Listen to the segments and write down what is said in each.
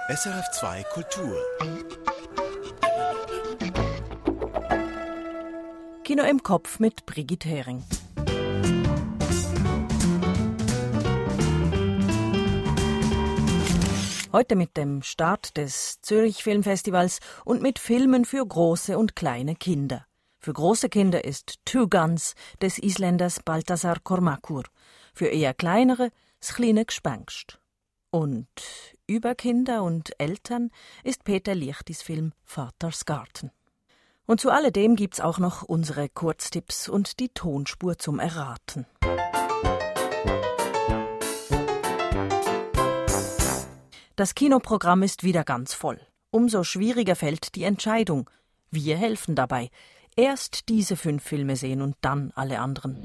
SRF2 Kultur. Kino im Kopf mit Brigitte Hering. Heute mit dem Start des Zürich Filmfestivals und mit Filmen für große und kleine Kinder. Für große Kinder ist Two Guns des Isländers Baltasar Kormákur. Für eher kleinere das kleine Gespenst. Und über Kinder und Eltern ist Peter Liechtis Film Vaters Garten. Und zu alledem gibt's auch noch unsere Kurztipps und die Tonspur zum Erraten. Das Kinoprogramm ist wieder ganz voll. Umso schwieriger fällt die Entscheidung. Wir helfen dabei. Erst diese 5 Filme sehen und dann alle anderen.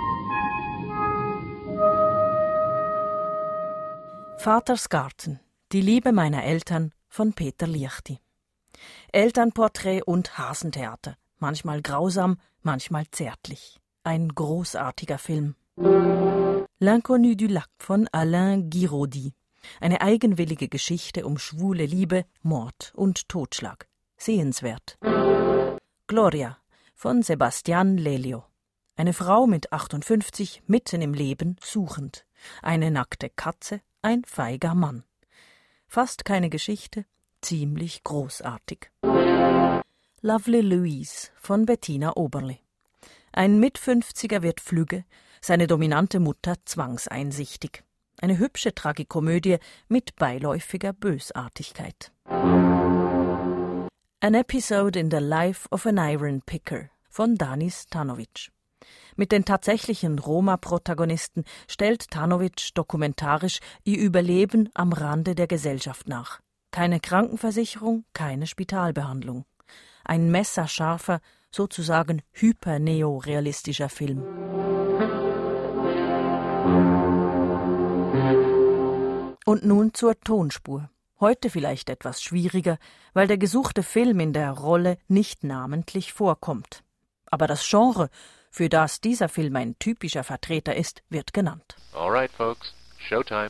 Vaters Garten. Die Liebe meiner Eltern von Peter Liechti. Elternporträt und Hasentheater. Manchmal grausam, manchmal zärtlich. Ein großartiger Film. L'Inconnu du Lac von Alain Guiraudy. Eine eigenwillige Geschichte um schwule Liebe, Mord und Totschlag. Sehenswert. Gloria von Sebastian Lelio. Eine Frau mit 58, mitten im Leben, suchend. Eine nackte Katze, ein feiger Mann. Fast keine Geschichte, ziemlich großartig. Lovely Louise von Bettina Oberle. Ein Mit-50er wird flügge, seine dominante Mutter zwangseinsichtig. Eine hübsche Tragikomödie mit beiläufiger Bösartigkeit. An Episode in the Life of an Iron Picker von Danis Tanovic. Mit den tatsächlichen Roma-Protagonisten stellt Tanovic dokumentarisch ihr Überleben am Rande der Gesellschaft nach. Keine Krankenversicherung, keine Spitalbehandlung. Ein messerscharfer, sozusagen hyperneorealistischer Film. Und nun zur Tonspur. Heute vielleicht etwas schwieriger, weil der gesuchte Film in der Rolle nicht namentlich vorkommt. Aber das Genre, für das dieser Film ein typischer Vertreter ist, wird genannt. All right, folks. Showtime.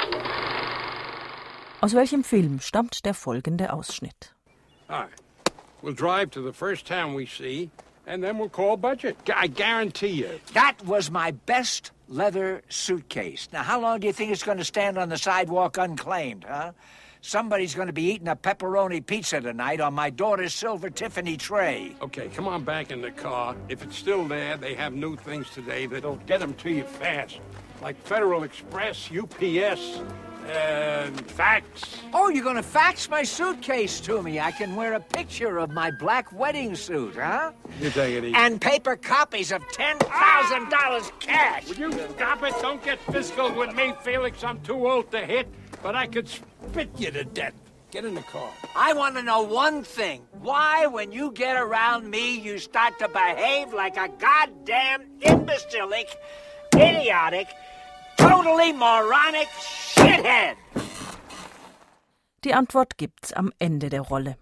Aus welchem Film stammt der folgende Ausschnitt? All right. We'll drive to the first town we see, and then we'll call budget. I guarantee you. That was my best leather suitcase. Now, how long do you think it's going to stand on the sidewalk unclaimed, huh? Somebody's going to be eating a pepperoni pizza tonight on my daughter's silver Tiffany tray. Okay, come on back in the car. If it's still there, they have new things today that'll get them to you fast. Like Federal Express, UPS, and fax. Oh, you're going to fax my suitcase to me. I can wear a picture of my black wedding suit, huh? You take it easy. And paper copies of $10,000 cash. Would you stop it? Don't get fiscal with me, Felix. I'm too old to hit, but I could spit you to death. Get in the car. I want to know one thing. Why, when you get around me, you start to behave like a goddamn imbecilic, idiotic, totally moronic shithead? Die Antwort gibt's am Ende der Rolle.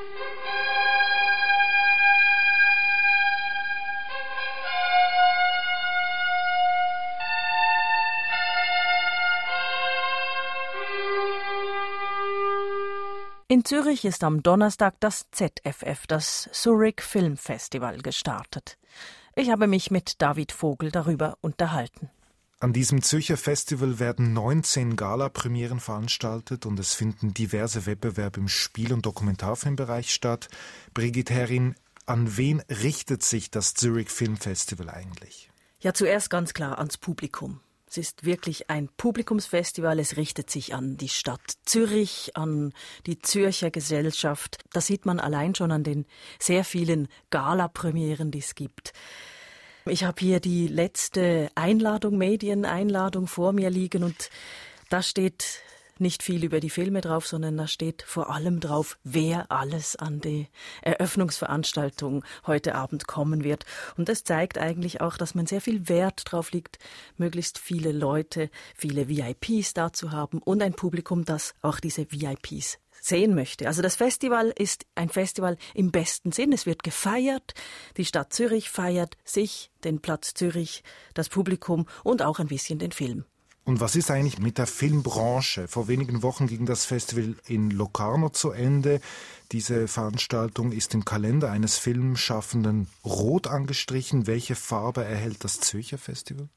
In Zürich ist am Donnerstag das ZFF, das Zurich Film Festival, gestartet. Ich habe mich mit David Vogel darüber unterhalten. An diesem Zürcher Festival werden 19 Gala-Premieren veranstaltet und es finden diverse Wettbewerbe im Spiel- und Dokumentarfilmbereich statt. Brigitte Hering, an wen richtet sich das Zurich Film Festival eigentlich? Ja, zuerst ganz klar ans Publikum. Es ist wirklich ein Publikumsfestival. Es richtet sich an die Stadt Zürich, an die Zürcher Gesellschaft. Das sieht man allein schon an den sehr vielen Gala-Premieren, die es gibt. Ich habe hier die letzte Medieneinladung vor mir liegen und da steht nicht viel über die Filme drauf, sondern da steht vor allem drauf, wer alles an die Eröffnungsveranstaltung heute Abend kommen wird. Und das zeigt eigentlich auch, dass man sehr viel Wert drauf legt, möglichst viele Leute, viele VIPs da zu haben und ein Publikum, das auch diese VIPs sehen möchte. Also das Festival ist ein Festival im besten Sinn. Es wird gefeiert. Die Stadt Zürich feiert sich, den Platz Zürich, das Publikum und auch ein bisschen den Film. Und was ist eigentlich mit der Filmbranche? Vor wenigen Wochen ging das Festival in Locarno zu Ende. Diese Veranstaltung ist im Kalender eines Filmschaffenden rot angestrichen. Welche Farbe erhält das Zürcher Festival?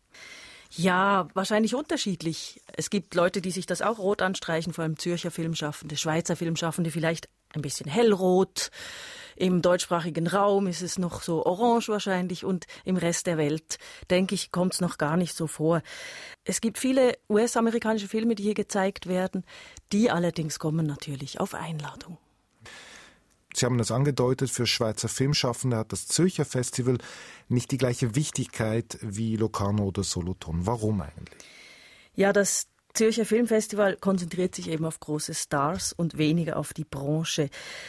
Ja, wahrscheinlich unterschiedlich. Es gibt Leute, die sich das auch rot anstreichen, vor allem Zürcher Filmschaffende, Schweizer Filmschaffende vielleicht ein bisschen hellrot. Im deutschsprachigen Raum ist es noch so orange wahrscheinlich und im Rest der Welt, denke ich, kommt es noch gar nicht so vor. Es gibt viele US-amerikanische Filme, die hier gezeigt werden, die allerdings kommen natürlich auf Einladung. Sie haben das angedeutet, für Schweizer Filmschaffende hat das Zürcher Festival nicht die gleiche Wichtigkeit wie Locarno oder Solothurn. Warum eigentlich? Ja, das Zürcher Filmfestival konzentriert sich eben auf große Stars und weniger auf die Branche.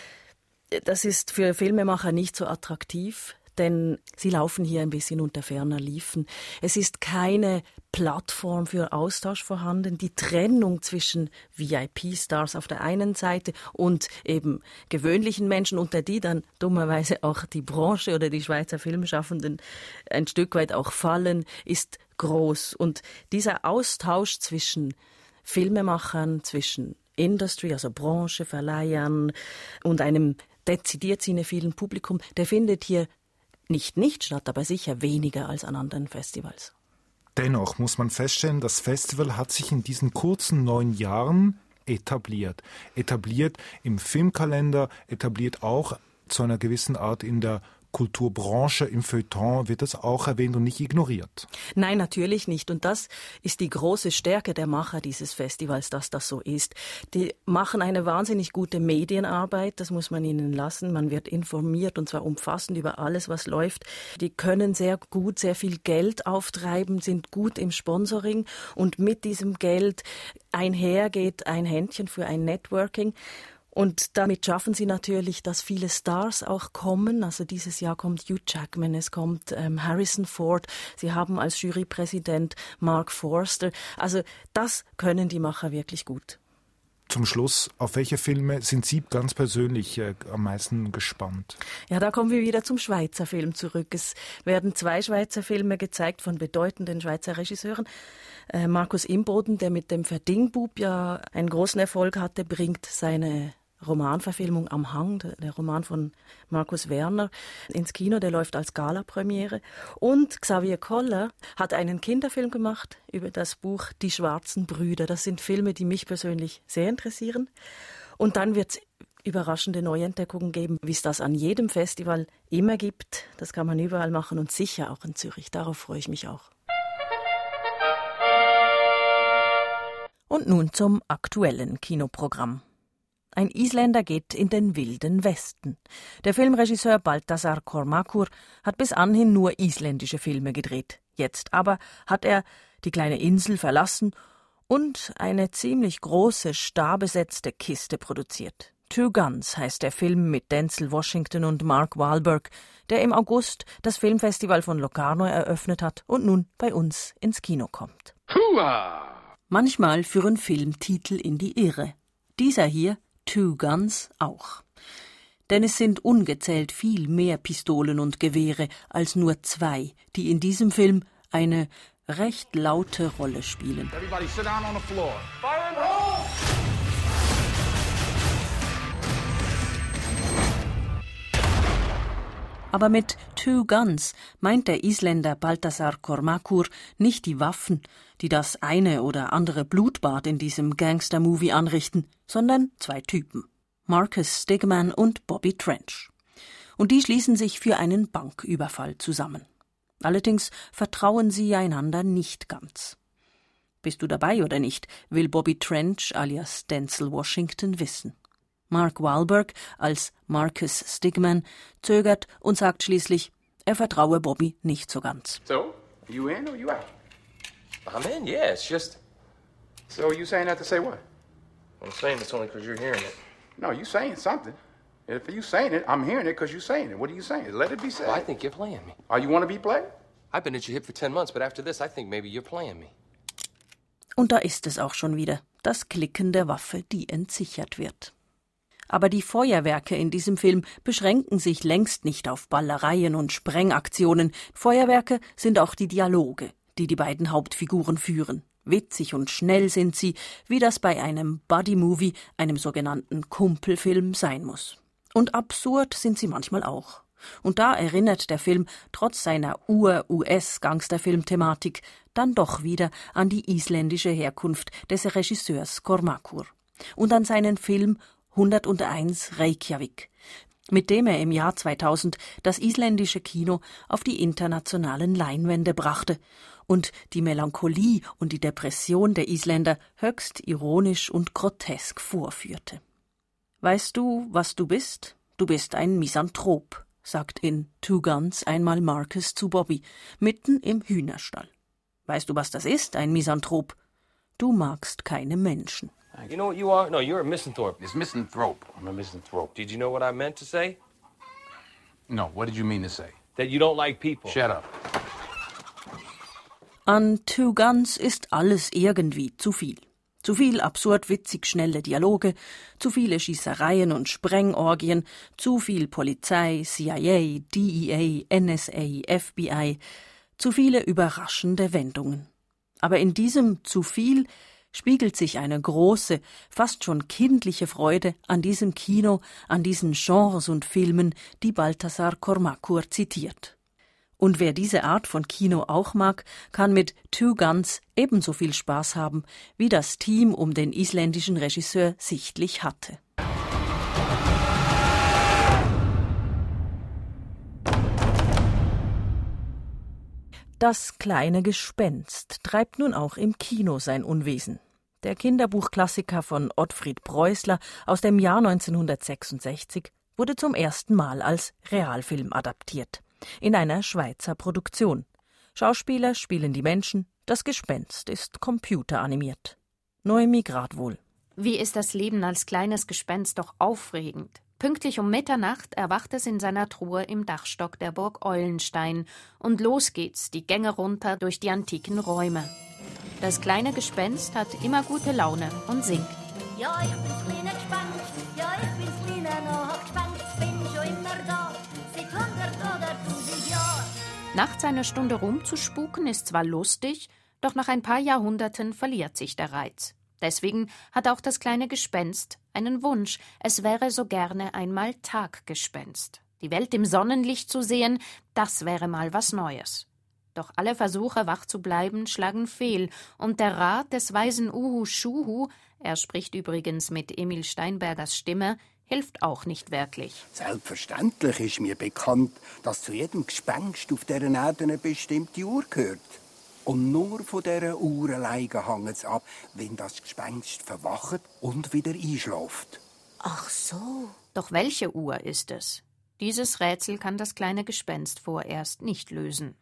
Das ist für Filmemacher nicht so attraktiv, denn sie laufen hier ein bisschen unter ferner Liefen. Es ist keine Plattform für Austausch vorhanden. Die Trennung zwischen VIP-Stars auf der einen Seite und eben gewöhnlichen Menschen, unter die dann dummerweise auch die Branche oder die Schweizer Filmschaffenden ein Stück weit auch fallen, ist groß. Und dieser Austausch zwischen Filmemachern, zwischen Industry, also Branche, Verleihern und einem dezidiert cinephilen Publikum, der findet hier nicht statt, aber sicher weniger als an anderen Festivals. Dennoch muss man feststellen, das Festival hat sich in diesen kurzen 9 Jahren etabliert. Etabliert im Filmkalender, etabliert auch zu einer gewissen Art in der Kulturbranche, im Feuilleton wird das auch erwähnt und nicht ignoriert. Nein, natürlich nicht. Und das ist die große Stärke der Macher dieses Festivals, dass das so ist. Die machen eine wahnsinnig gute Medienarbeit, das muss man ihnen lassen. Man wird informiert und zwar umfassend über alles, was läuft. Die können sehr gut, sehr viel Geld auftreiben, sind gut im Sponsoring und mit diesem Geld einhergeht ein Händchen für ein Networking. Und damit schaffen sie natürlich, dass viele Stars auch kommen. Also dieses Jahr kommt Hugh Jackman, es kommt Harrison Ford. Sie haben als Jurypräsident Mark Forster. Also das können die Macher wirklich gut. Zum Schluss, auf welche Filme sind Sie ganz persönlich am meisten gespannt? Ja, da kommen wir wieder zum Schweizer Film zurück. Es werden 2 Schweizer Filme gezeigt von bedeutenden Schweizer Regisseuren. Markus Imboden, der mit dem Verdingbub ja einen großen Erfolg hatte, bringt seine Romanverfilmung Am Hang, der Roman von Markus Werner, ins Kino. Der läuft als Gala-Premiere. Und Xavier Koller hat einen Kinderfilm gemacht über das Buch Die schwarzen Brüder. Das sind Filme, die mich persönlich sehr interessieren. Und dann wird es überraschende Neuentdeckungen geben, wie es das an jedem Festival immer gibt. Das kann man überall machen und sicher auch in Zürich. Darauf freue ich mich auch. Und nun zum aktuellen Kinoprogramm. Ein Isländer geht in den wilden Westen. Der Filmregisseur Baltasar Kormákur hat bis anhin nur isländische Filme gedreht. Jetzt aber hat er die kleine Insel verlassen und eine ziemlich große, starrbesetzte Kiste produziert. Two Guns heißt der Film mit Denzel Washington und Mark Wahlberg, der im August das Filmfestival von Locarno eröffnet hat und nun bei uns ins Kino kommt. Hua! Manchmal führen Filmtitel in die Irre. Dieser hier, Two Guns, auch. Denn es sind ungezählt viel mehr Pistolen und Gewehre als nur 2, die in diesem Film eine recht laute Rolle spielen. Everybody sit down on the floor. Fire in the hole! Aber mit Two Guns meint der Isländer Baltasar Kormákur nicht die Waffen, die das eine oder andere Blutbad in diesem Gangster-Movie anrichten, sondern 2 Typen, Marcus Stigman und Bobby Trench. Und die schließen sich für einen Banküberfall zusammen. Allerdings vertrauen sie einander nicht ganz. Bist du dabei oder nicht, will Bobby Trench alias Denzel Washington wissen. Mark Wahlberg als Marcus Stigman zögert und sagt schließlich, er vertraue Bobby nicht so ganz. So, you in or you out? I'm in, yeah, it's just... So you saying that to say what? I'm saying it's only because you're hearing it. No, you saying something. If you saying it, I'm hearing it because you're saying it. What are you saying? Let it be said. Well, I think you're playing me. Oh, you want to be played? I've been at your hip for 10 months, but after this, I think maybe you're playing me. Und da ist es auch schon wieder, das Klicken der Waffe, die entsichert wird. Aber die Feuerwerke in diesem Film beschränken sich längst nicht auf Ballereien und Sprengaktionen. Feuerwerke sind auch die Dialoge, die die beiden Hauptfiguren führen. Witzig und schnell sind sie, wie das bei einem Buddy-Movie, einem sogenannten Kumpelfilm, sein muss. Und absurd sind sie manchmal auch. Und da erinnert der Film, trotz seiner Ur-US-Gangsterfilm-Thematik, dann doch wieder an die isländische Herkunft des Regisseurs Kormákur und an seinen Film 101 Reykjavik, mit dem er im Jahr 2000 das isländische Kino auf die internationalen Leinwände brachte und die Melancholie und die Depression der Isländer höchst ironisch und grotesk vorführte. »Weißt du, was du bist? Du bist ein Misanthrop«, sagt in Two Guns einmal Marcus zu Bobby, mitten im Hühnerstall. »Weißt du, was das ist, ein Misanthrop? Du magst keine Menschen.« You know what you are? No, you're a misanthrope. It's misanthrope. I'm a misanthrope. Did you know what I meant to say? No, what did you mean to say? That you don't like people. Shut up. An Two Guns ist alles irgendwie zu viel. Zu viel absurd witzig schnelle Dialoge, zu viele Schießereien und Sprengorgien, zu viel Polizei, CIA, DEA, NSA, FBI, zu viele überraschende Wendungen. Aber in diesem zu viel spiegelt sich eine große, fast schon kindliche Freude an diesem Kino, an diesen Genres und Filmen, die Baltasar Kormákur zitiert. Und wer diese Art von Kino auch mag, kann mit Two Guns ebenso viel Spaß haben, wie das Team um den isländischen Regisseur sichtlich hatte. Das kleine Gespenst treibt nun auch im Kino sein Unwesen. Der Kinderbuchklassiker von Ottfried Preußler aus dem Jahr 1966 wurde zum ersten Mal als Realfilm adaptiert. In einer Schweizer Produktion. Schauspieler spielen die Menschen, das Gespenst ist computeranimiert. Noemi Gradwohl. Wie ist das Leben als kleines Gespenst doch aufregend. Pünktlich um Mitternacht erwacht es in seiner Truhe im Dachstock der Burg Eulenstein. Und los geht's, die Gänge runter durch die antiken Räume. Das kleine Gespenst hat immer gute Laune und singt. Ja, ich bin's kleine Gespenst, ja, ich bin's kleine Nachtgespenst, bin schon immer da, seit 100 oder 1000 Jahren. Nachts eine Stunde rumzuspuken ist zwar lustig, doch nach ein paar Jahrhunderten verliert sich der Reiz. Deswegen hat auch das kleine Gespenst einen Wunsch, es wäre so gerne einmal Taggespenst. Die Welt im Sonnenlicht zu sehen, das wäre mal was Neues. Doch alle Versuche, wach zu bleiben, schlagen fehl, und der Rat des weisen Uhu Schuhu, er spricht übrigens mit Emil Steinbergers Stimme, hilft auch nicht wirklich. Selbstverständlich ist mir bekannt, dass zu jedem Gespenst auf dieser Erde eine bestimmte Uhr gehört. Und nur von dieser Uhr alleine hängt es ab, wenn das Gespenst verwacht und wieder einschläft. Ach so. Doch welche Uhr ist es? Dieses Rätsel kann das kleine Gespenst vorerst nicht lösen.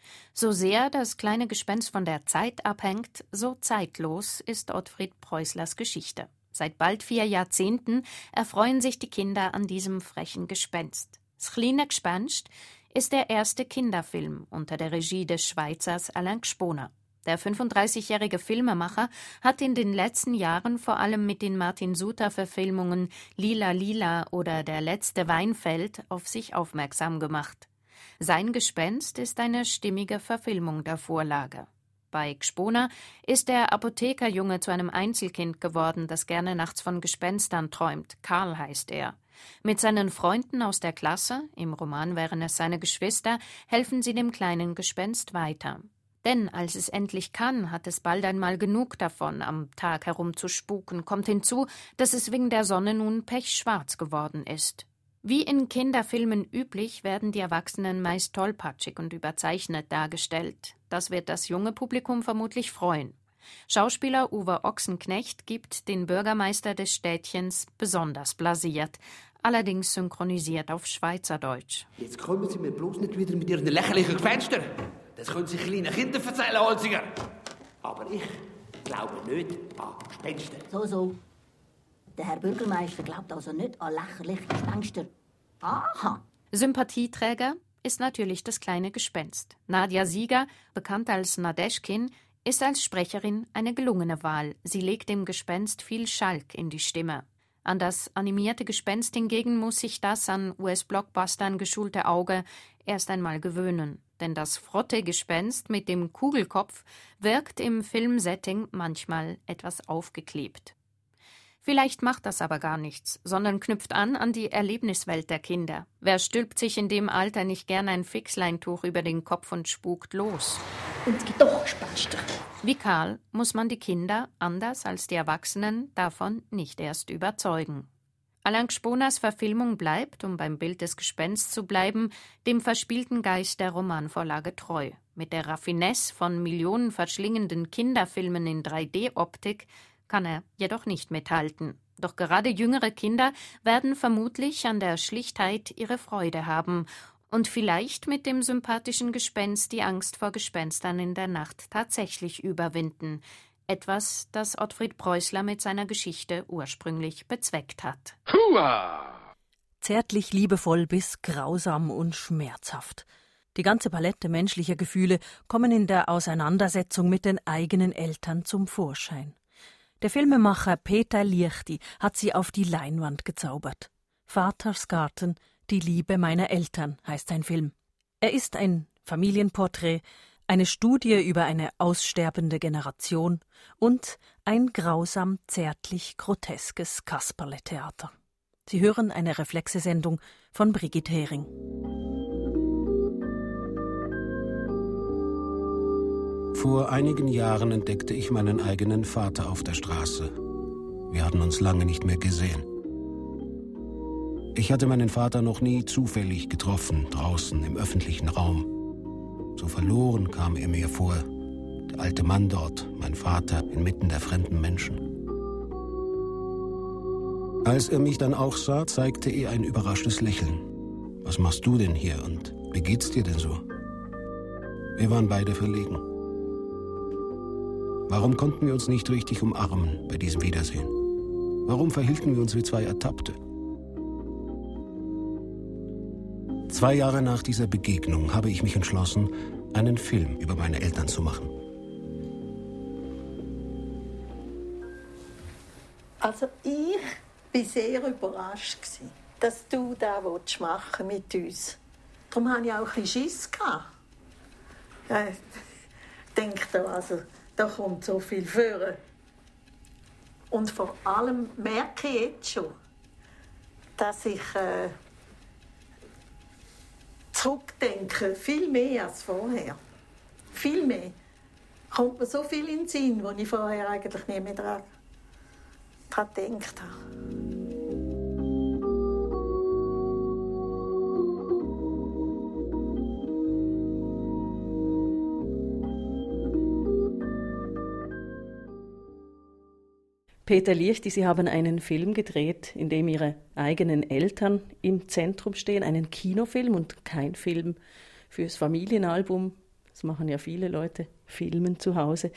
So sehr das kleine Gespenst von der Zeit abhängt, so zeitlos ist Ottfried Preußlers Geschichte. Seit bald 4 Jahrzehnten erfreuen sich die Kinder an diesem frechen Gespenst. Das kleine Gespenst ist der erste Kinderfilm unter der Regie des Schweizers Alain Gsponer. Der 35-jährige Filmemacher hat in den letzten Jahren vor allem mit den Martin-Suter-Verfilmungen Lila Lila oder Der letzte Weinfeld auf sich aufmerksam gemacht. Sein Gespenst ist eine stimmige Verfilmung der Vorlage. Bei Gsponer ist der Apothekerjunge zu einem Einzelkind geworden, das gerne nachts von Gespenstern träumt. Karl heißt er. Mit seinen Freunden aus der Klasse, im Roman wären es seine Geschwister, helfen sie dem kleinen Gespenst weiter. Denn als es endlich kann, hat es bald einmal genug davon, am Tag herumzuspuken. Kommt hinzu, dass es wegen der Sonne nun pechschwarz geworden ist. Wie in Kinderfilmen üblich werden die Erwachsenen meist tollpatschig und überzeichnet dargestellt. Das wird das junge Publikum vermutlich freuen. Schauspieler Uwe Ochsenknecht gibt den Bürgermeister des Städtchens besonders blasiert, allerdings synchronisiert auf Schweizerdeutsch. Jetzt kommen Sie mir bloß nicht wieder mit Ihren lächerlichen Fenstern. Das können sich kleine Kinder erzählen, Holziger. Aber ich glaube nicht an Gespenster. So. Der Herr Bürgermeister glaubt also nicht an lächerliche Gespenster. Aha. Sympathieträger ist natürlich das kleine Gespenst. Nadja Sieger, bekannt als Nadeschkin, ist als Sprecherin eine gelungene Wahl. Sie legt dem Gespenst viel Schalk in die Stimme. An das animierte Gespenst hingegen muss sich das an US-Blockbustern geschulte Auge erst einmal gewöhnen. denn das Frotte-Gespenst mit dem Kugelkopf wirkt im Filmsetting manchmal etwas aufgeklebt. Vielleicht macht das aber gar nichts, sondern knüpft an die Erlebniswelt der Kinder. Wer stülpt sich in dem Alter nicht gern ein Fixleintuch über den Kopf und spukt los? Und es gibt doch Gespenster. Wie Karl muss man die Kinder, anders als die Erwachsenen, davon nicht erst überzeugen. Alain Gsponas Verfilmung bleibt, um beim Bild des Gespensts zu bleiben, dem verspielten Geist der Romanvorlage treu. Mit der Raffinesse von millionenverschlingenden Kinderfilmen in 3D-Optik kann er jedoch nicht mithalten. Doch gerade jüngere Kinder werden vermutlich an der Schlichtheit ihre Freude haben und vielleicht mit dem sympathischen Gespenst die Angst vor Gespenstern in der Nacht tatsächlich überwinden. Etwas, das Ottfried Preußler mit seiner Geschichte ursprünglich bezweckt hat. Hua! Zärtlich liebevoll bis grausam und schmerzhaft. Die ganze Palette menschlicher Gefühle kommen in der Auseinandersetzung mit den eigenen Eltern zum Vorschein. Der Filmemacher Peter Liechti hat sie auf die Leinwand gezaubert. Vaters Garten, die Liebe meiner Eltern heißt sein Film. Er ist ein Familienporträt, eine Studie über eine aussterbende Generation und ein grausam zärtlich groteskes Kasperle-Theater. Sie hören eine Reflexe-Sendung von Brigitte Hering. Vor einigen Jahren entdeckte ich meinen eigenen Vater auf der Straße. Wir hatten uns lange nicht mehr gesehen. Ich hatte meinen Vater noch nie zufällig getroffen, draußen im öffentlichen Raum. So verloren kam er mir vor, der alte Mann dort, mein Vater, inmitten der fremden Menschen. Als er mich dann auch sah, zeigte er ein überraschtes Lächeln. Was machst du denn hier und wie geht's dir denn so? Wir waren beide verlegen. Warum konnten wir uns nicht richtig umarmen bei diesem Wiedersehen? Warum verhielten wir uns wie zwei Ertappte? 2 Jahre nach dieser Begegnung habe ich mich entschlossen, einen Film über meine Eltern zu machen. Also ich war sehr überrascht, dass du das machen mit uns. Darum hatte ich auch ein bisschen Schiss. Ich denke, also, da kommt so viel vor. Und vor allem merke ich jetzt schon, dass ich zurückdenke, viel mehr als vorher. Viel mehr. Kommt mir so viel in den Sinn, wo ich vorher eigentlich nicht mehr daran gedacht habe. Peter Liechti, Sie haben einen Film gedreht, in dem Ihre eigenen Eltern im Zentrum stehen, einen Kinofilm und kein Film fürs Familienalbum. Das machen ja viele Leute, filmen zu Hause.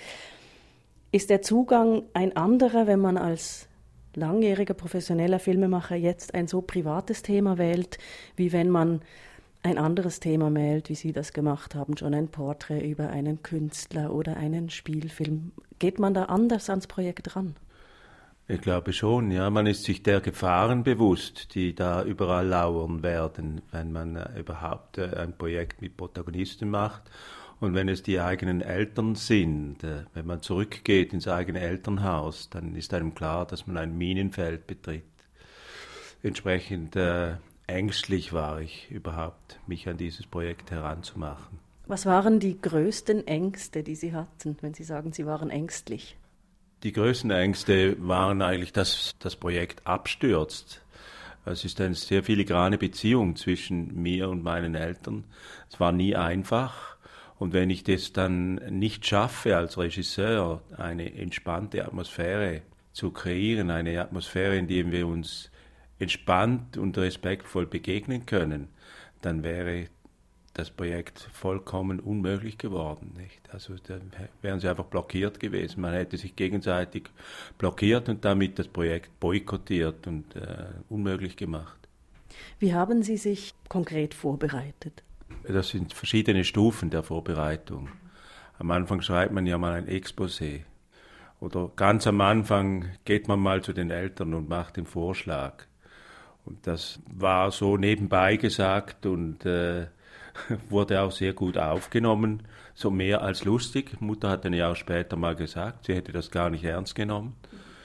Ist der Zugang ein anderer, wenn man als langjähriger professioneller Filmemacher jetzt ein so privates Thema wählt, wie wenn man ein anderes Thema wählt, wie Sie das gemacht haben, schon ein Porträt über einen Künstler oder einen Spielfilm? Geht man da anders ans Projekt ran? Ich glaube schon, ja. Man ist sich der Gefahren bewusst, die da überall lauern werden, wenn man überhaupt ein Projekt mit Protagonisten macht. Und wenn es die eigenen Eltern sind, wenn man zurückgeht ins eigene Elternhaus, dann ist einem klar, dass man ein Minenfeld betritt. Entsprechend ängstlich war ich überhaupt, mich an dieses Projekt heranzumachen. Was waren die größten Ängste, die Sie hatten, wenn Sie sagen, Sie waren ängstlich? Die größten Ängste waren eigentlich, dass das Projekt abstürzt. Es ist eine sehr filigrane Beziehung zwischen mir und meinen Eltern. Es war nie einfach. Und wenn ich das dann nicht schaffe, als Regisseur eine entspannte Atmosphäre zu kreieren, eine Atmosphäre, in der wir uns entspannt und respektvoll begegnen können, dann wäre das Projekt vollkommen unmöglich geworden. Nicht? Also dann wären sie einfach blockiert gewesen. Man hätte sich gegenseitig blockiert und damit das Projekt boykottiert und unmöglich gemacht. Wie haben Sie sich konkret vorbereitet? Das sind verschiedene Stufen der Vorbereitung. Am Anfang schreibt man ja mal ein Exposé. Oder ganz am Anfang geht man mal zu den Eltern und macht den Vorschlag. Und das war so nebenbei gesagt und wurde auch sehr gut aufgenommen, so mehr als lustig. Mutter hat dann ja auch später mal gesagt, sie hätte das gar nicht ernst genommen.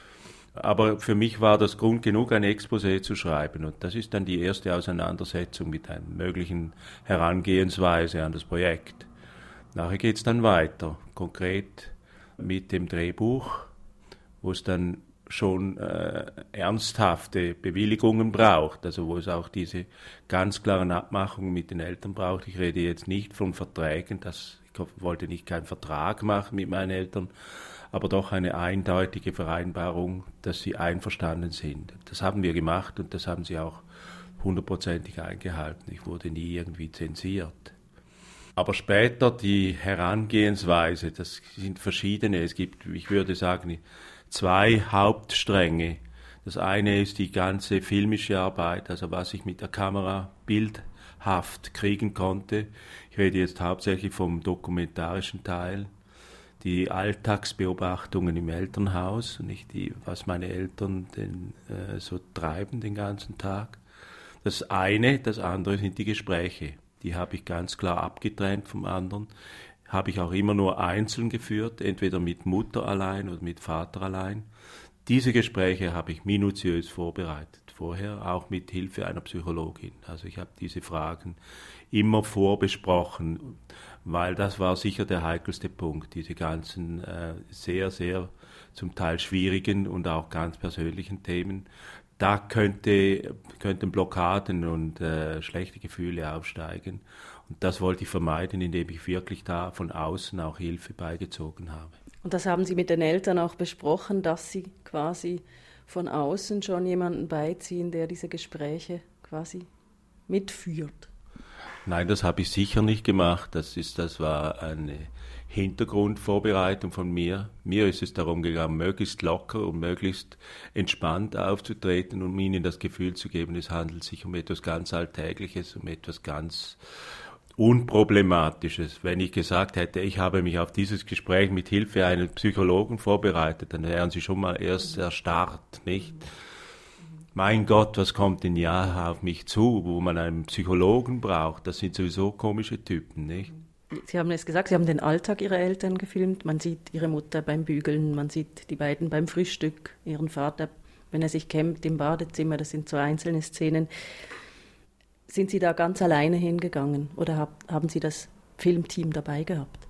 Aber für mich war das Grund genug, ein Exposé zu schreiben. Und das ist dann die erste Auseinandersetzung mit einer möglichen Herangehensweise an das Projekt. Nachher geht es dann weiter, konkret mit dem Drehbuch, wo es dann schon ernsthafte Bewilligungen braucht, also wo es auch diese ganz klaren Abmachungen mit den Eltern braucht. Ich rede jetzt nicht von Verträgen, ich wollte nicht keinen Vertrag machen mit meinen Eltern, aber doch eine eindeutige Vereinbarung, dass sie einverstanden sind. Das haben wir gemacht und das haben sie auch 100%ig eingehalten. Ich wurde nie irgendwie zensiert. Aber später die Herangehensweise, das sind verschiedene. Es gibt, ich würde sagen, 2 Hauptstränge. Das eine ist die ganze filmische Arbeit, also was ich mit der Kamera bildhaft kriegen konnte. Ich rede jetzt hauptsächlich vom dokumentarischen Teil. Die Alltagsbeobachtungen im Elternhaus, nicht was meine Eltern so treiben den ganzen Tag. Das eine, das andere sind die Gespräche. Die habe ich ganz klar abgetrennt vom anderen. Habe ich auch immer nur einzeln geführt, entweder mit Mutter allein oder mit Vater allein. Diese Gespräche habe ich minutiös vorbereitet, vorher auch mit Hilfe einer Psychologin. Also ich habe diese Fragen immer vorbesprochen, weil das war sicher der heikelste Punkt, diese ganzen sehr, sehr zum Teil schwierigen und auch ganz persönlichen Themen. Da könnten Blockaden und schlechte Gefühle aufsteigen. Und das wollte ich vermeiden, indem ich wirklich da von außen auch Hilfe beigezogen habe. Und das haben Sie mit den Eltern auch besprochen, dass Sie quasi von außen schon jemanden beiziehen, der diese Gespräche quasi mitführt? Nein, das habe ich sicher nicht gemacht. Das war eine Hintergrundvorbereitung von mir. Mir ist es darum gegangen, möglichst locker und möglichst entspannt aufzutreten, um ihnen das Gefühl zu geben, es handelt sich um etwas ganz Alltägliches, um etwas ganz Unproblematisches. Wenn ich gesagt hätte, ich habe mich auf dieses Gespräch mit Hilfe eines Psychologen vorbereitet, dann wären sie schon mal erst erstarrt, nicht? Mein Gott, was kommt denn ja auf mich zu, wo man einen Psychologen braucht? Das sind sowieso komische Typen, nicht? Sie haben es gesagt, Sie haben den Alltag Ihrer Eltern gefilmt. Man sieht Ihre Mutter beim Bügeln, man sieht die beiden beim Frühstück, Ihren Vater, wenn er sich kämmt im Badezimmer. Das sind so einzelne Szenen. Sind Sie da ganz alleine hingegangen oder haben Sie das Filmteam dabei gehabt?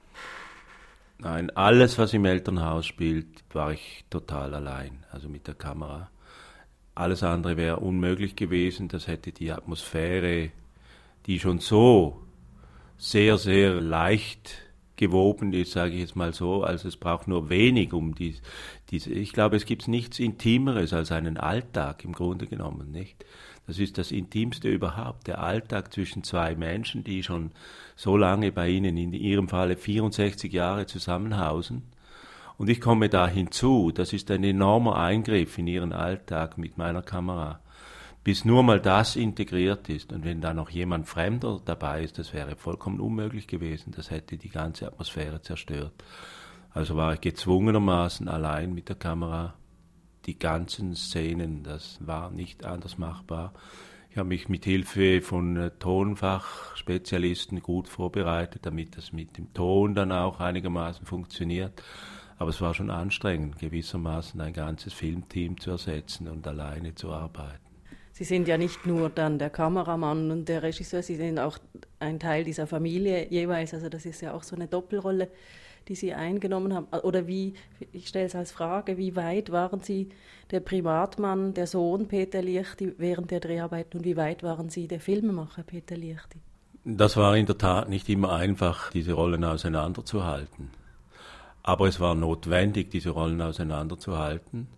Nein, alles, was im Elternhaus spielt, war ich total allein, also mit der Kamera. Alles andere wäre unmöglich gewesen. Das hätte die Atmosphäre, die schon so sehr, sehr leicht gewoben ist, sage ich jetzt mal so. Also es braucht nur wenig, um diese. Ich glaube, es gibt nichts Intimeres als einen Alltag im Grunde genommen, nicht? Das ist das Intimste überhaupt, der Alltag zwischen 2 Menschen, die schon so lange bei Ihnen, in Ihrem Falle 64 Jahre zusammenhausen. Und ich komme da hinzu, das ist ein enormer Eingriff in Ihren Alltag mit meiner Kamera, bis nur mal das integriert ist. Und wenn da noch jemand Fremder dabei ist, das wäre vollkommen unmöglich gewesen, das hätte die ganze Atmosphäre zerstört. Also war ich gezwungenermaßen allein mit der Kamera. Die ganzen Szenen, das war nicht anders machbar. Ich habe mich mit Hilfe von Tonfachspezialisten gut vorbereitet, damit das mit dem Ton dann auch einigermaßen funktioniert. Aber es war schon anstrengend, gewissermaßen ein ganzes Filmteam zu ersetzen und alleine zu arbeiten. Sie sind ja nicht nur dann der Kameramann und der Regisseur, Sie sind auch ein Teil dieser Familie jeweils. Also das ist ja auch so eine Doppelrolle, die Sie eingenommen haben. Oder ich stelle es als Frage, wie weit waren Sie der Privatmann, der Sohn Peter Liechti während der Dreharbeiten und wie weit waren Sie der Filmemacher Peter Liechti? Das war in der Tat nicht immer einfach, diese Rollen auseinanderzuhalten. Aber es war notwendig, diese Rollen auseinanderzuhalten,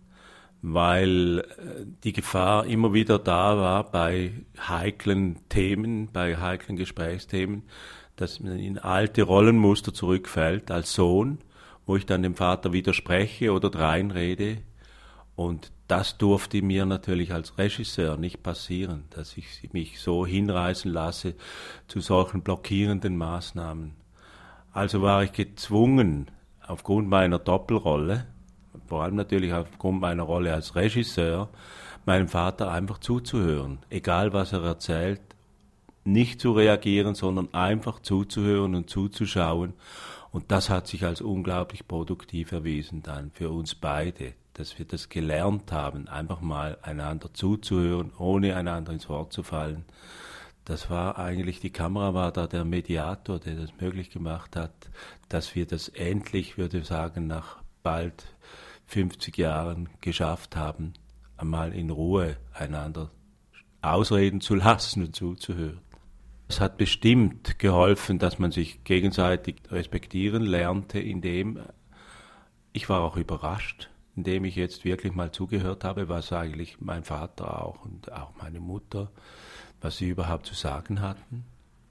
weil die Gefahr immer wieder da war bei heiklen Themen, bei heiklen Gesprächsthemen, dass man in alte Rollenmuster zurückfällt als Sohn, wo ich dann dem Vater widerspreche oder dreinrede. Und das durfte mir natürlich als Regisseur nicht passieren, dass ich mich so hinreißen lasse zu solchen blockierenden Maßnahmen. Also war ich gezwungen, aufgrund meiner Doppelrolle, vor allem natürlich aufgrund meiner Rolle als Regisseur, meinem Vater einfach zuzuhören, egal was er erzählt, nicht zu reagieren, sondern einfach zuzuhören und zuzuschauen. Und das hat sich als unglaublich produktiv erwiesen dann für uns beide, dass wir das gelernt haben, einfach mal einander zuzuhören, ohne einander ins Wort zu fallen. Das war eigentlich, die Kamera war da der Mediator, der das möglich gemacht hat, dass wir das endlich, würde ich sagen, nach bald 50 Jahren geschafft haben, einmal in Ruhe einander ausreden zu lassen und zuzuhören. Es hat bestimmt geholfen, dass man sich gegenseitig respektieren lernte, indem ich war auch überrascht, indem ich jetzt wirklich mal zugehört habe, was eigentlich mein Vater auch und auch meine Mutter, was sie überhaupt zu sagen hatten.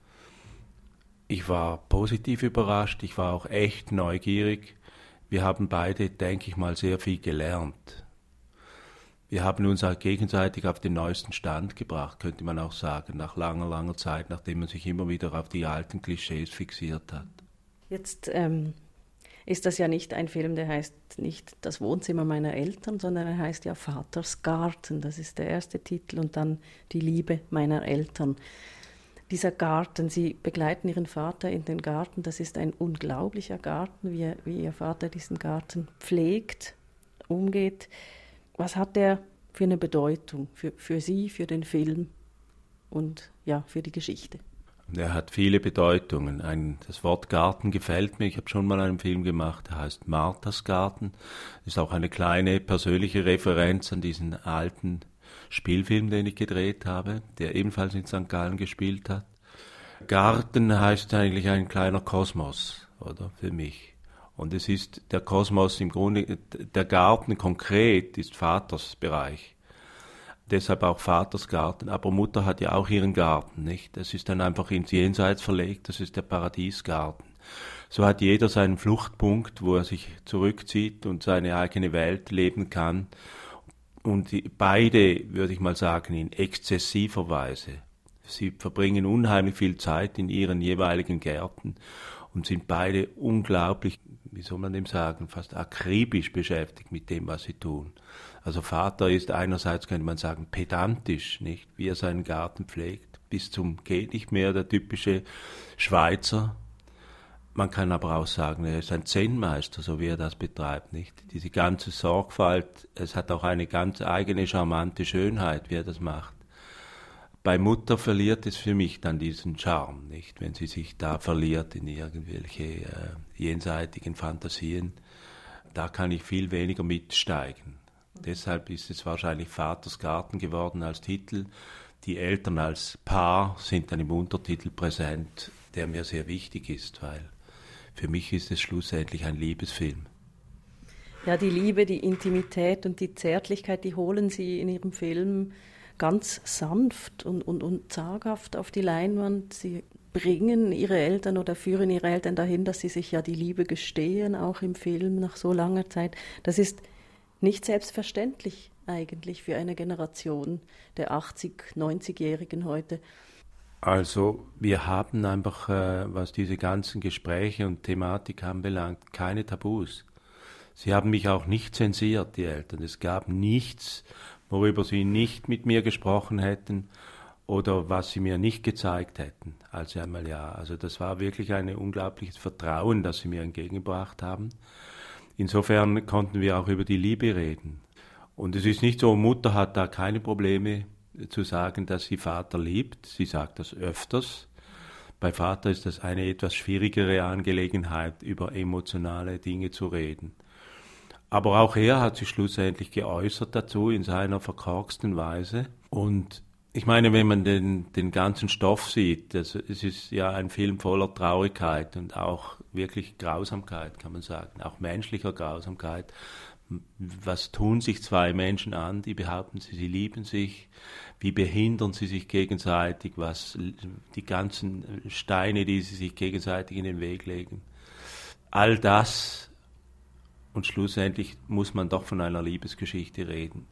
Ich war positiv überrascht, ich war auch echt neugierig. Wir haben beide, denke ich mal, sehr viel gelernt. Wir haben uns auch gegenseitig auf den neuesten Stand gebracht, könnte man auch sagen, nach langer, langer Zeit, nachdem man sich immer wieder auf die alten Klischees fixiert hat. Jetzt ist das ja nicht ein Film, der heißt nicht Das Wohnzimmer meiner Eltern, sondern er heißt ja Vaters Garten. Das ist der erste Titel und dann Die Liebe meiner Eltern. Dieser Garten, Sie begleiten Ihren Vater in den Garten, das ist ein unglaublicher Garten, wie Ihr Vater diesen Garten pflegt, umgeht. Was hat der für eine Bedeutung für Sie, für den Film und ja, für die Geschichte? Er hat viele Bedeutungen. Das Wort Garten gefällt mir. Ich habe schon mal einen Film gemacht, der heißt Marthas Garten. Das ist auch eine kleine persönliche Referenz an diesen alten Spielfilm, den ich gedreht habe, der ebenfalls in St. Gallen gespielt hat. Garten heißt eigentlich ein kleiner Kosmos, oder, für mich. Und es ist der Kosmos im Grunde, der Garten konkret ist Vaters Bereich. Deshalb auch Vaters Garten. Aber Mutter hat ja auch ihren Garten, nicht? Das ist dann einfach ins Jenseits verlegt, das ist der Paradiesgarten. So hat jeder seinen Fluchtpunkt, wo er sich zurückzieht und seine eigene Welt leben kann. Und beide, würde ich mal sagen, in exzessiver Weise. Sie verbringen unheimlich viel Zeit in ihren jeweiligen Gärten und sind beide unglaublich, wie soll man dem sagen, fast akribisch beschäftigt mit dem, was sie tun. Also Vater ist einerseits, könnte man sagen, pedantisch, nicht, wie er seinen Garten pflegt, bis zum geht nicht mehr, der typische Schweizer. Man kann aber auch sagen, er ist ein Zen-Meister, so wie er das betreibt, nicht? Diese ganze Sorgfalt, es hat auch eine ganz eigene charmante Schönheit, wie er das macht. Bei Mutter verliert es für mich dann diesen Charme, nicht? Wenn sie sich da verliert in irgendwelche jenseitigen Fantasien, da kann ich viel weniger mitsteigen. Deshalb ist es wahrscheinlich Vaters Garten geworden als Titel. Die Eltern als Paar sind dann im Untertitel präsent, der mir sehr wichtig ist, weil für mich ist es schlussendlich ein Liebesfilm. Ja, die Liebe, die Intimität und die Zärtlichkeit, die holen Sie in Ihrem Film ganz sanft und zaghaft auf die Leinwand. Sie bringen Ihre Eltern oder führen Ihre Eltern dahin, dass sie sich ja die Liebe gestehen, auch im Film nach so langer Zeit. Das ist nicht selbstverständlich eigentlich für eine Generation der 80-, 90-Jährigen heute. Also wir haben einfach, was diese ganzen Gespräche und Thematik anbelangt, keine Tabus. Sie haben mich auch nicht zensiert, die Eltern. Es gab nichts, worüber sie nicht mit mir gesprochen hätten oder was sie mir nicht gezeigt hätten, als einmal ja. Also das war wirklich ein unglaubliches Vertrauen, das sie mir entgegengebracht haben. Insofern konnten wir auch über die Liebe reden. Und es ist nicht so, Mutter hat da keine Probleme zu sagen, dass sie Vater liebt. Sie sagt das öfters. Bei Vater ist das eine etwas schwierigere Angelegenheit, über emotionale Dinge zu reden. Aber auch er hat sich schlussendlich geäußert dazu in seiner verkorksten Weise. Und ich meine, wenn man den ganzen Stoff sieht, es ist ja ein Film voller Traurigkeit und auch wirklich Grausamkeit, kann man sagen, auch menschlicher Grausamkeit. Was tun sich zwei Menschen an, die behaupten, sie lieben sich, wie behindern sie sich gegenseitig, was die ganzen Steine, die sie sich gegenseitig in den Weg legen. All das, und schlussendlich muss man doch von einer Liebesgeschichte reden.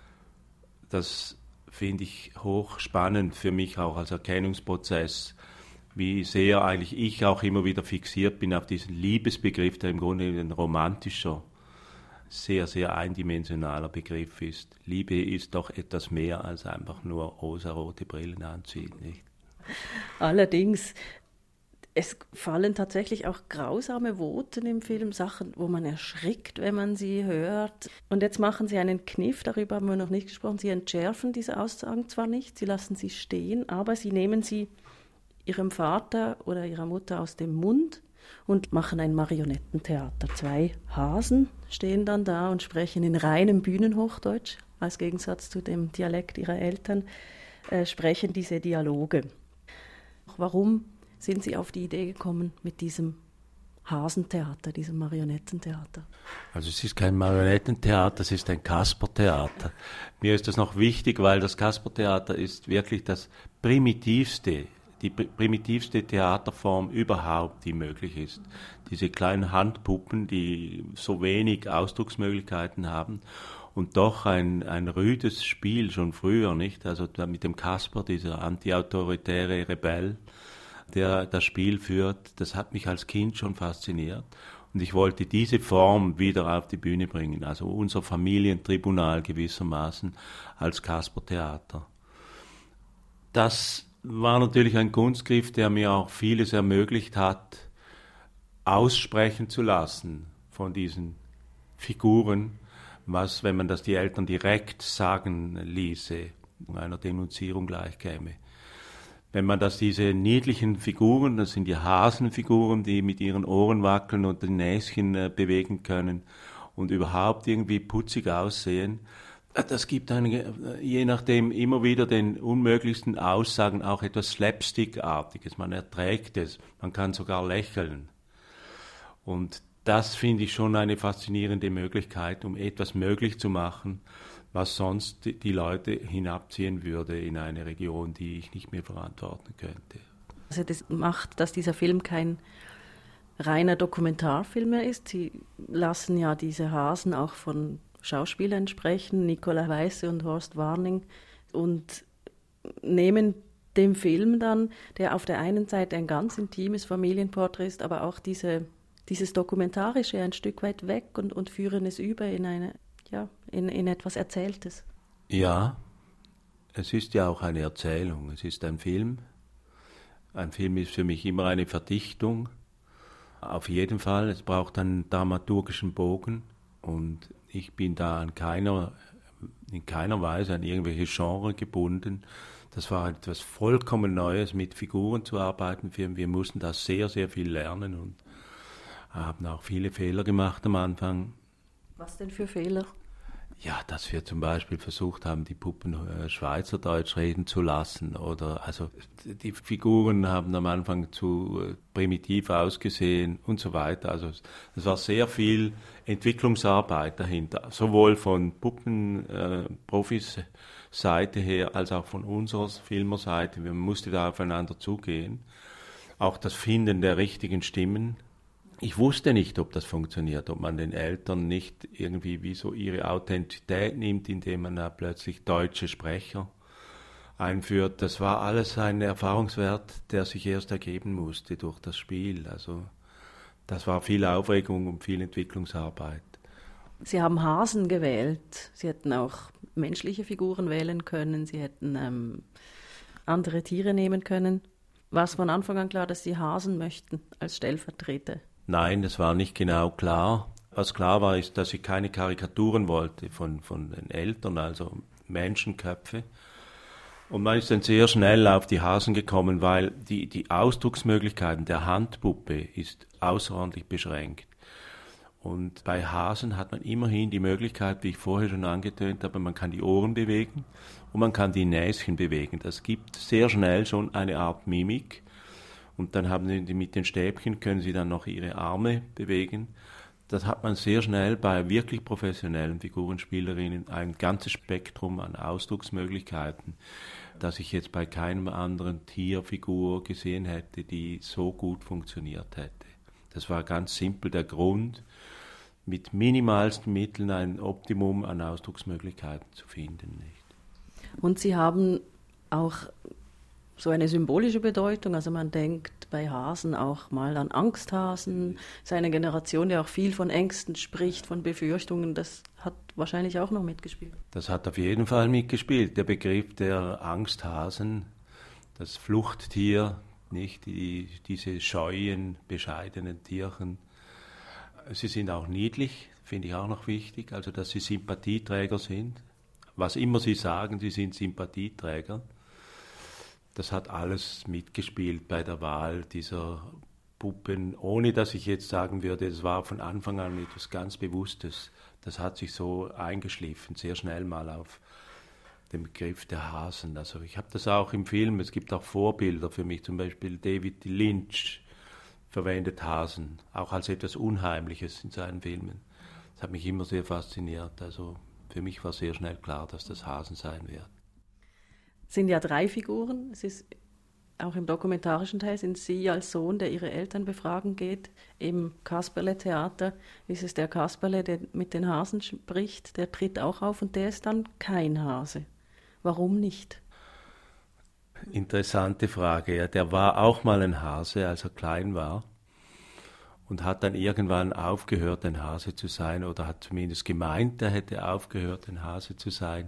Das finde ich hochspannend für mich auch als Erkennungsprozess, wie sehr eigentlich ich auch immer wieder fixiert bin auf diesen Liebesbegriff, der im Grunde ein romantischer, sehr, sehr eindimensionaler Begriff ist. Liebe ist doch etwas mehr als einfach nur rosarote Brillen anziehen, nicht? Allerdings, es fallen tatsächlich auch grausame Voten im Film, Sachen, wo man erschrickt, wenn man sie hört. Und jetzt machen sie einen Kniff, darüber haben wir noch nicht gesprochen. Sie entschärfen diese Aussagen zwar nicht, sie lassen sie stehen, aber sie nehmen sie ihrem Vater oder ihrer Mutter aus dem Mund und machen ein Marionettentheater. 2 Hasen stehen dann da und sprechen in reinem Bühnenhochdeutsch, als Gegensatz zu dem Dialekt ihrer Eltern, sprechen diese Dialoge. Warum sind Sie auf die Idee gekommen mit diesem Hasentheater, diesem Marionettentheater? Also es ist kein Marionettentheater, es ist ein Kaspertheater. Mir ist das noch wichtig, weil das Kaspertheater ist wirklich das primitivste, die primitivste Theaterform überhaupt, die möglich ist. Diese kleinen Handpuppen, die so wenig Ausdrucksmöglichkeiten haben und doch ein rüdes Spiel schon früher, nicht? Also mit dem Kasper, dieser antiautoritäre Rebell, der das Spiel führt, das hat mich als Kind schon fasziniert. Und ich wollte diese Form wieder auf die Bühne bringen, also unser Familientribunal gewissermaßen als Kaspertheater. Das war natürlich ein Kunstgriff, der mir auch vieles ermöglicht hat, aussprechen zu lassen von diesen Figuren, was, wenn man das die Eltern direkt sagen ließe, einer Denunzierung gleichkäme. Wenn man das diese niedlichen Figuren, das sind die Hasenfiguren, die mit ihren Ohren wackeln und den Näschen bewegen können und überhaupt irgendwie putzig aussehen, das gibt je nachdem immer wieder den unmöglichsten Aussagen auch etwas Slapstick-artiges. Man erträgt es, man kann sogar lächeln. Und das finde ich schon eine faszinierende Möglichkeit, um etwas möglich zu machen, was sonst die Leute hinabziehen würde in eine Region, die ich nicht mehr verantworten könnte. Also das macht, dass dieser Film kein reiner Dokumentarfilm mehr ist. Sie lassen ja diese Hasen auch von Schauspielern sprechen, Nicola Weisse und Horst Warning, und nehmen dem Film dann, der auf der einen Seite ein ganz intimes Familienporträt ist, aber auch dieses Dokumentarische ein Stück weit weg und führen es über in etwas Erzähltes. Ja, es ist ja auch eine Erzählung, es ist ein Film. Ein Film ist für mich immer eine Verdichtung, auf jeden Fall. Es braucht einen dramaturgischen Bogen und ich bin da in keiner Weise an irgendwelche Genre gebunden. Das war etwas vollkommen Neues, mit Figuren zu arbeiten. Wir mussten da sehr, sehr viel lernen und haben auch viele Fehler gemacht am Anfang. Was denn für Fehler? Ja, dass wir zum Beispiel versucht haben, die Puppen Schweizerdeutsch reden zu lassen, oder also die Figuren haben am Anfang zu primitiv ausgesehen und so weiter. Also es war sehr viel Entwicklungsarbeit dahinter, sowohl von Puppenprofis Seite her als auch von unserer Filmerseite. Man musste da aufeinander zugehen. Auch das Finden der richtigen Stimmen. Ich wusste nicht, ob das funktioniert, ob man den Eltern nicht irgendwie wie so ihre Authentizität nimmt, indem man da plötzlich deutsche Sprecher einführt. Das war alles ein Erfahrungswert, der sich erst ergeben musste durch das Spiel. Also das war viel Aufregung und viel Entwicklungsarbeit. Sie haben Hasen gewählt. Sie hätten auch menschliche Figuren wählen können. Sie hätten andere Tiere nehmen können. War es von Anfang an klar, dass Sie Hasen möchten als Stellvertreter? Nein, das war nicht genau klar. Was klar war, ist, dass ich keine Karikaturen wollte von den Eltern, also Menschenköpfe. Und man ist dann sehr schnell auf die Hasen gekommen, weil die Ausdrucksmöglichkeiten der Handpuppe ist außerordentlich beschränkt. Und bei Hasen hat man immerhin die Möglichkeit, wie ich vorher schon angetönt habe, man kann die Ohren bewegen und man kann die Näschen bewegen. Das gibt sehr schnell schon eine Art Mimik. Und dann haben sie mit den Stäbchen, können sie dann noch ihre Arme bewegen. Das hat man sehr schnell bei wirklich professionellen Figurenspielerinnen, ein ganzes Spektrum an Ausdrucksmöglichkeiten, das ich jetzt bei keinem anderen Tierfigur gesehen hätte, die so gut funktioniert hätte. Das war ganz simpel der Grund, mit minimalsten Mitteln ein Optimum an Ausdrucksmöglichkeiten zu finden. Nicht? Und Sie haben auch so eine symbolische Bedeutung, also man denkt bei Hasen auch mal an Angsthasen, seine Generation, die auch viel von Ängsten spricht, von Befürchtungen, das hat wahrscheinlich auch noch mitgespielt. Das hat auf jeden Fall mitgespielt. Der Begriff der Angsthasen das Fluchttier, nicht diese scheuen, bescheidenen Tierchen. Sie sind auch niedlich, finde ich auch noch wichtig, also dass sie Sympathieträger sind. Was immer sie sagen, sie sind Sympathieträger. Das hat alles mitgespielt bei der Wahl dieser Puppen, ohne dass ich jetzt sagen würde, es war von Anfang an etwas ganz Bewusstes. Das hat sich so eingeschliffen, sehr schnell mal auf den Begriff der Hasen. Also ich habe das auch im Film, es gibt auch Vorbilder für mich, zum Beispiel David Lynch verwendet Hasen, auch als etwas Unheimliches in seinen Filmen. Das hat mich immer sehr fasziniert, also für mich war sehr schnell klar, dass das Hasen sein wird. Es sind ja 3 Figuren, es ist auch im dokumentarischen Teil sind Sie als Sohn, der Ihre Eltern befragen geht. Im Kasperle-Theater ist es der Kasperle, der mit den Hasen spricht, der tritt auch auf und der ist dann kein Hase. Warum nicht? Interessante Frage. Ja, der war auch mal ein Hase, als er klein war und hat dann irgendwann aufgehört, ein Hase zu sein oder hat zumindest gemeint, er hätte aufgehört, ein Hase zu sein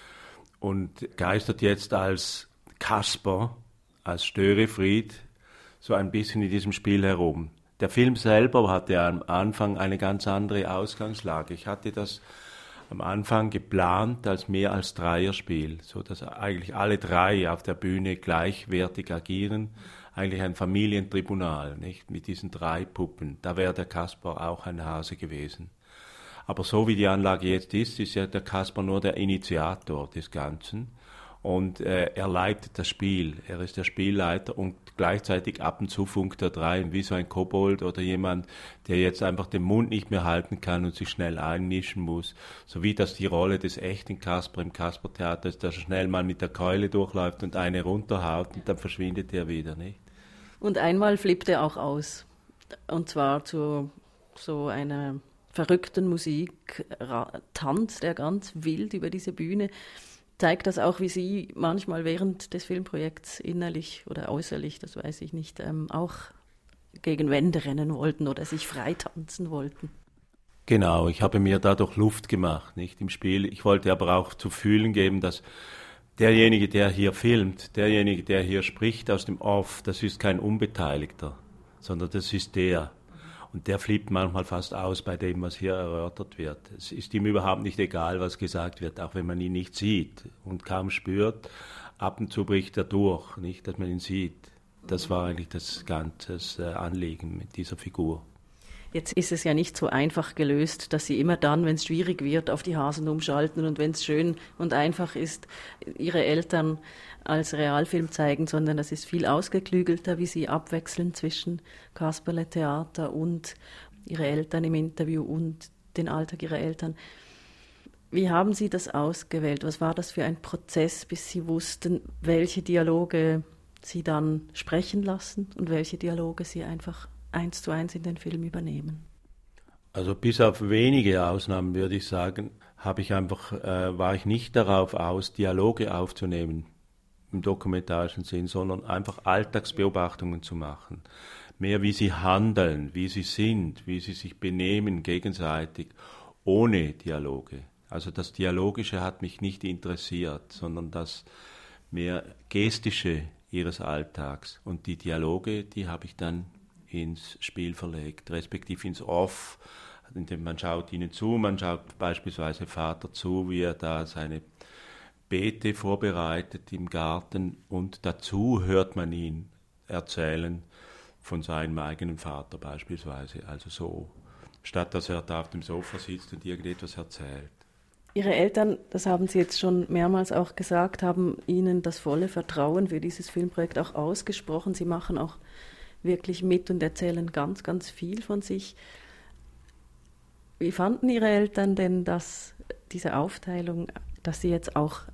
und geistert jetzt als Kasper, als Störefried, so ein bisschen in diesem Spiel herum. Der Film selber hatte am Anfang eine ganz andere Ausgangslage. Ich hatte das am Anfang geplant als mehr als Dreierspiel, so dass eigentlich alle 3 auf der Bühne gleichwertig agieren. Eigentlich ein Familientribunal, nicht? Mit diesen 3 Puppen. Da wäre der Kasper auch ein Hase gewesen. Aber so wie die Anlage jetzt ist ja der Kasper nur der Initiator des Ganzen. Und er leitet das Spiel, er ist der Spielleiter und gleichzeitig ab und zu funkt er rein, wie so ein Kobold oder jemand, der jetzt einfach den Mund nicht mehr halten kann und sich schnell einmischen muss. So wie das die Rolle des echten Kasper im Kaspertheater ist, dass er schnell mal mit der Keule durchläuft und eine runterhaut und dann verschwindet er wieder, nicht? Und einmal flippt er auch aus, und zwar zu so einer verrückten Musik, tanzt er ganz wild über diese Bühne. Zeigt das auch, wie Sie manchmal während des Filmprojekts innerlich oder äußerlich, das weiß ich nicht, auch gegen Wände rennen wollten oder sich freitanzen wollten? Genau, ich habe mir dadurch Luft gemacht, nicht im Spiel. Ich wollte aber auch zu fühlen geben, dass derjenige, der hier filmt, derjenige, der hier spricht aus dem Off, das ist kein Unbeteiligter, sondern das ist der. Und der flippt manchmal fast aus bei dem, was hier erörtert wird. Es ist ihm überhaupt nicht egal, was gesagt wird, auch wenn man ihn nicht sieht und kaum spürt. Ab und zu bricht er durch, nicht, dass man ihn sieht. Das war eigentlich das ganze Anliegen mit dieser Figur. Jetzt ist es ja nicht so einfach gelöst, dass Sie immer dann, wenn es schwierig wird, auf die Hasen umschalten und wenn es schön und einfach ist, Ihre Eltern als Realfilm zeigen, sondern das ist viel ausgeklügelter, wie Sie abwechseln zwischen Kasperle-Theater und Ihre Eltern im Interview und den Alltag Ihrer Eltern. Wie haben Sie das ausgewählt? Was war das für ein Prozess, bis Sie wussten, welche Dialoge Sie dann sprechen lassen und welche Dialoge Sie einfach 1:1 in den Film übernehmen? Also bis auf wenige Ausnahmen würde ich sagen, war ich nicht darauf aus, Dialoge aufzunehmen im dokumentarischen Sinn, sondern einfach Alltagsbeobachtungen zu machen. Mehr wie sie handeln, wie sie sind, wie sie sich benehmen gegenseitig, ohne Dialoge. Also das Dialogische hat mich nicht interessiert, sondern das mehr Gestische ihres Alltags. Und die Dialoge, die habe ich dann ins Spiel verlegt, respektive ins Off, indem man schaut ihnen zu, man schaut beispielsweise Vater zu, wie er da seine Beete vorbereitet im Garten und dazu hört man ihn erzählen von seinem eigenen Vater beispielsweise, also so, statt dass er da auf dem Sofa sitzt und irgendetwas erzählt. Ihre Eltern, das haben Sie jetzt schon mehrmals auch gesagt, haben Ihnen das volle Vertrauen für dieses Filmprojekt auch ausgesprochen. Sie machen auch wirklich mit und erzählen ganz, ganz viel von sich. Wie fanden Ihre Eltern denn diese Aufteilung, dass Sie jetzt auch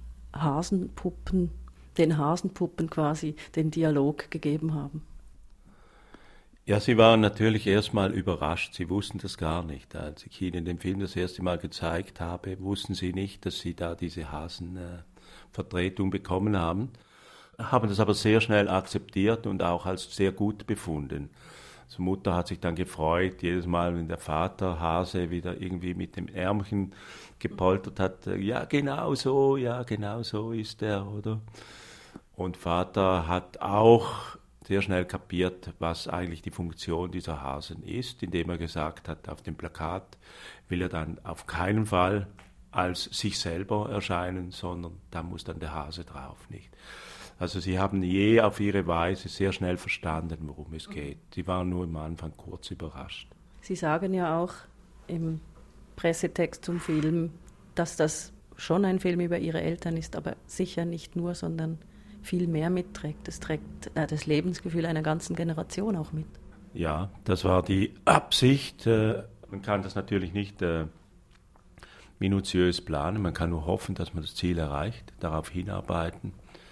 den Hasenpuppen quasi den Dialog gegeben haben? Ja, sie waren natürlich erstmal überrascht. Sie wussten das gar nicht. Als ich ihnen den Film das erste Mal gezeigt habe, wussten sie nicht, dass sie da diese Hasenvertretung bekommen haben. Haben das aber sehr schnell akzeptiert und auch als sehr gut befunden. Die Mutter hat sich dann gefreut, jedes Mal, wenn der Vater Hase wieder irgendwie mit dem Ärmchen gepoltert hat, ja genau so ist er, oder? Und Vater hat auch sehr schnell kapiert, was eigentlich die Funktion dieser Hasen ist, indem er gesagt hat, auf dem Plakat will er dann auf keinen Fall als sich selber erscheinen, sondern da muss dann der Hase drauf, nicht? Also sie haben auf ihre Weise sehr schnell verstanden, worum es geht. Sie waren nur am Anfang kurz überrascht. Sie sagen ja auch im Pressetext zum Film, dass das schon ein Film über Ihre Eltern ist, aber sicher nicht nur, sondern viel mehr mitträgt. Es trägt das Lebensgefühl einer ganzen Generation auch mit. Ja, das war die Absicht. Man kann das natürlich nicht minutiös planen, man kann nur hoffen, dass man das Ziel erreicht, darauf hinarbeiten,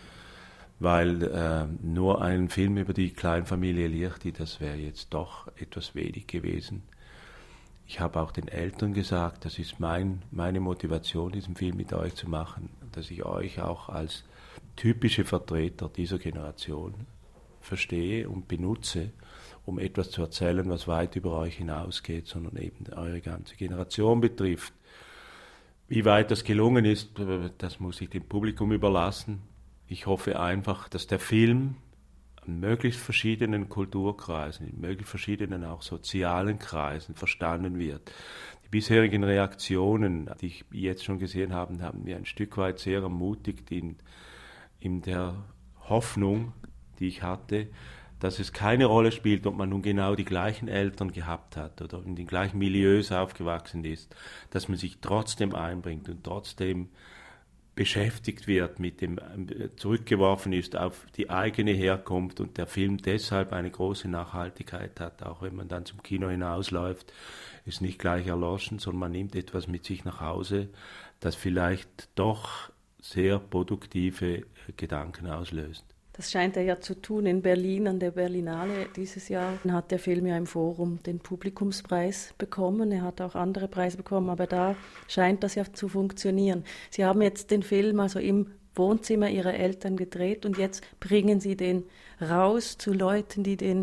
weil nur ein Film über die Kleinfamilie Liechti, das wäre jetzt doch etwas wenig gewesen. Ich habe auch den Eltern gesagt, das ist meine Motivation, diesen Film mit euch zu machen, dass ich euch auch als typische Vertreter dieser Generation verstehe und benutze, um etwas zu erzählen, was weit über euch hinausgeht, sondern eben eure ganze Generation betrifft. Wie weit das gelungen ist, das muss ich dem Publikum überlassen. Ich hoffe einfach, dass der Film an möglichst verschiedenen Kulturkreisen, in möglichst verschiedenen auch sozialen Kreisen verstanden wird. Die bisherigen Reaktionen, die ich jetzt schon gesehen habe, haben mir ein Stück weit sehr ermutigt in der Hoffnung, die ich hatte, dass es keine Rolle spielt, ob man nun genau die gleichen Eltern gehabt hat oder in den gleichen Milieus aufgewachsen ist, dass man sich trotzdem einbringt und trotzdem beschäftigt wird mit dem, zurückgeworfen ist auf die eigene Herkunft und der Film deshalb eine große Nachhaltigkeit hat, auch wenn man dann zum Kino hinausläuft, ist nicht gleich erloschen, sondern man nimmt etwas mit sich nach Hause, das vielleicht doch sehr produktive Gedanken auslöst. Das scheint er ja zu tun. In Berlin, an der Berlinale dieses Jahr, hat der Film ja im Forum den Publikumspreis bekommen. Er hat auch andere Preise bekommen, aber da scheint das ja zu funktionieren. Sie haben jetzt den Film also im Wohnzimmer Ihrer Eltern gedreht und jetzt bringen Sie den raus zu Leuten,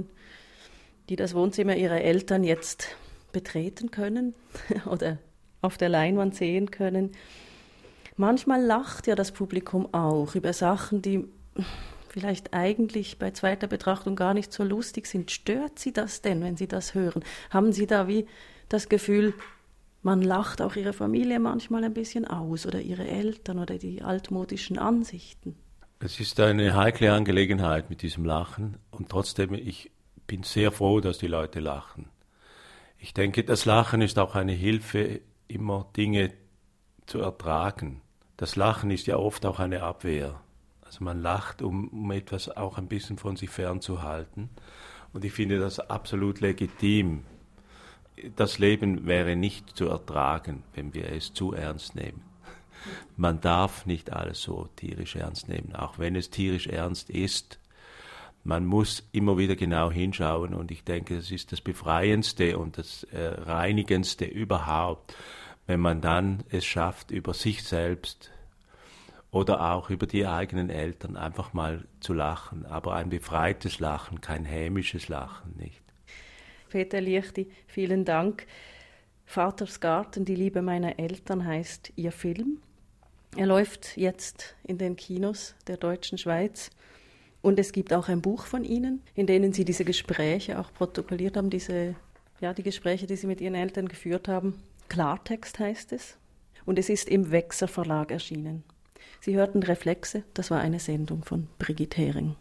die das Wohnzimmer ihrer Eltern jetzt betreten können oder auf der Leinwand sehen können. Manchmal lacht ja das Publikum auch über Sachen, die vielleicht eigentlich bei zweiter Betrachtung gar nicht so lustig sind. Stört Sie das denn, wenn Sie das hören? Haben Sie da wie das Gefühl, man lacht auch Ihre Familie manchmal ein bisschen aus oder Ihre Eltern oder die altmodischen Ansichten? Es ist eine heikle Angelegenheit mit diesem Lachen und trotzdem, ich bin sehr froh, dass die Leute lachen. Ich denke, das Lachen ist auch eine Hilfe, immer Dinge zu ertragen. Das Lachen ist ja oft auch eine Abwehr. Also man lacht, um etwas auch ein bisschen von sich fernzuhalten. Und ich finde das absolut legitim. Das Leben wäre nicht zu ertragen, wenn wir es zu ernst nehmen. Man darf nicht alles so tierisch ernst nehmen, auch wenn es tierisch ernst ist. Man muss immer wieder genau hinschauen und ich denke, das ist das Befreiendste und das Reinigendste überhaupt, wenn man dann es schafft, über sich selbst oder auch über die eigenen Eltern einfach mal zu lachen, aber ein befreites Lachen, kein hämisches Lachen, nicht? Peter Liechti, vielen Dank. Vaters Garten, die Liebe meiner Eltern heißt Ihr Film. Er läuft jetzt in den Kinos der deutschen Schweiz und es gibt auch ein Buch von Ihnen, in denen Sie diese Gespräche auch protokolliert haben, die Gespräche, die Sie mit Ihren Eltern geführt haben. Klartext heißt es und es ist im Wechser Verlag erschienen. Sie hörten Reflexe, das war eine Sendung von Brigitte Hering.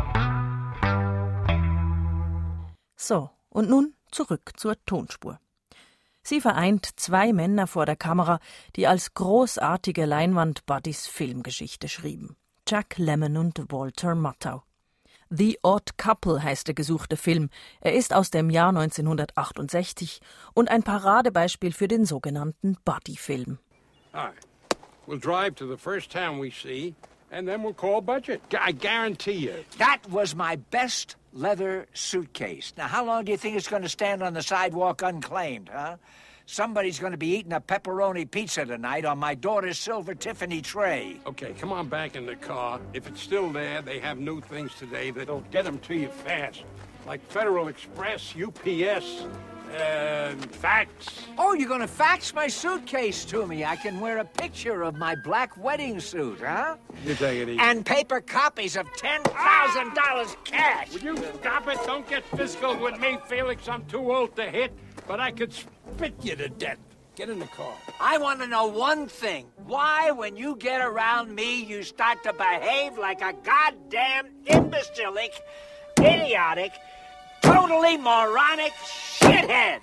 So, und nun zurück zur Tonspur. Sie vereint zwei Männer vor der Kamera, die als großartige Leinwand-Buddies Filmgeschichte schrieben. Jack Lemmon und Walter Matthau. The Odd Couple heißt der gesuchte Film. Er ist aus dem Jahr 1968 und ein Paradebeispiel für den sogenannten Buddy-Film. All right. We'll drive to the first town we see, and then we'll call budget. I guarantee you. That was my best leather suitcase. Now, how long do you think it's going to stand on the sidewalk unclaimed, huh? Somebody's going to be eating a pepperoni pizza tonight on my daughter's silver Tiffany tray. Okay, come on back in the car. If it's still there, they have new things today that'll get them to you fast. Like Federal Express, UPS, Fax. Oh, you're gonna fax my suitcase to me. I can wear a picture of my black wedding suit, huh? You take it easy. And paper copies of $10,000 cash. Would you stop it? Don't get physical with me, Felix. I'm too old to hit, but I could spit you to death. Get in the car. I want to know one thing. Why, when you get around me, you start to behave like a goddamn imbecilic, idiotic, totally moronic shithead.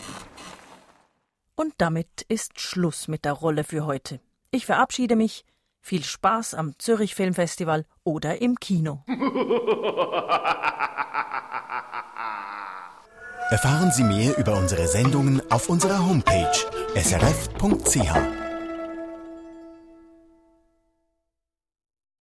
Und damit ist Schluss mit der Rolle für heute. Ich verabschiede mich. Viel Spaß am Zürich Filmfestival oder im Kino. Erfahren Sie mehr über unsere Sendungen auf unserer Homepage srf.ch.